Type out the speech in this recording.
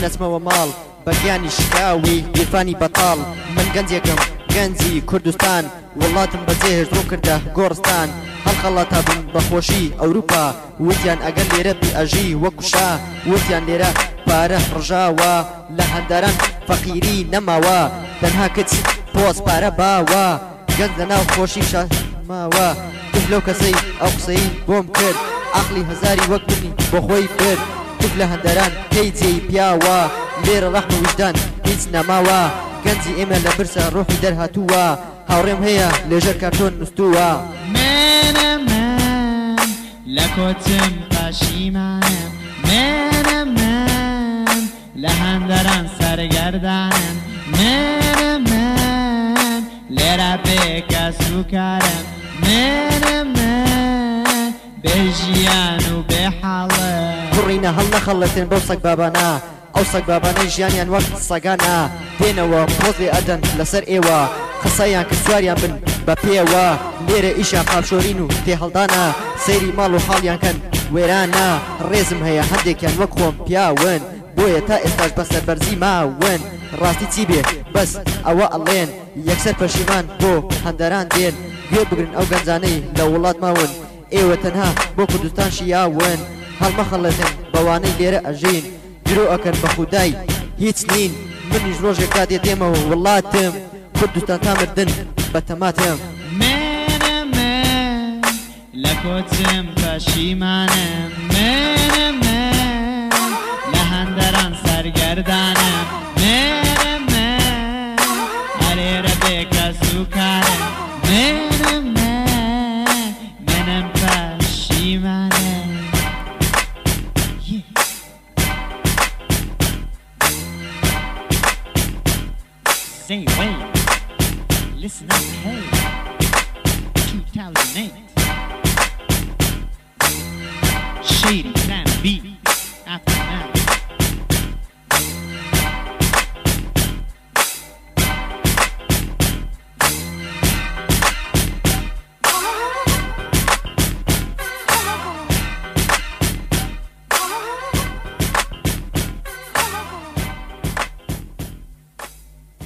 نەچمەوە ماڵ بەگیانی شکاوی بیرفانی بەتاڵ من گەنجێکم گەنجی کوردستان وڵاتم بەجێ هێشتڕۆ کردە گۆڕستان هەڵخەڵاتە بن بەخۆشی ئەوروپا وتیان ئەگەر لێرە بی ئەژی وەکوشا وتیان لێرە پارە ڕژاوە لە هەندەران فەقیری نەماوە تەنها کچ پۆست پارە باوە گەنج لەناو خۆشی شاماوە تف لەو کەسەی ئەو قسەی بۆم کرد عەقلی هەزاری وەک منی بۆ خۆی برد تف لە هەندەران پێی جێی پیاوە لێرە ڕەحم و وجدان هیچ نەماوە گەنجی ئێمە لە برسە ڕۆحی دەرهاتووە هاوڕێم هەیە لێژەر کارتۆن نووسووە من لە کۆچم پەشیمانم من لە هەندەران سەرگەردانم من لێرە بێکە سوکارم من بێژیان و بێحاڵە کوڕینە هەڵ نەخەڵەتێن بەو سەگ بابانە ئەو سەگ بابانەی ژیانیان وەک سەگانە دێنەوە پۆزێ ئەدەن لەسەر ئێوە قسەیان کە سوواریان بن بە پێوە لێرە ئیشان قاپشۆرین و تێهەڵدانە سەیری ماڵ و حاڵیان کەن وێرانە ڕێزم هەیە هەندێکیان وەک خۆم پیاون بۆیە تا ئێستاش بەسەر بەرزی ماون ڕاستی چی بێ بەس ئەوە ئەڵێن یەکسەر پەشیمان بۆ هەندەران دێن گوێ بگرن ئەو گەنجانەی لە وڵات ماون ئێوە تەنها بۆ کوردستان شیاون هەڵمەخەڵەتن بەوانەی لێرە ئەژین درۆ ئەکەن بە خودای هیچ نین منیش ڕۆژێک تا دێتێمەوە وڵاتم کوردستان تا مردن بە تەماتم من لە کۆچم پەشیمانم من لە هەندەران سەرگەردانم من هەرێرە بێکە سوکارم منم پەشیمانم Say wait, listen up, hey, 2008, Shady Sam Beat.